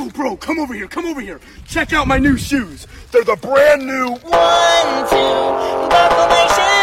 Yo, bro, come over here. Check out my new shoes. They're the brand new 1, 2, Buckle My Shoes.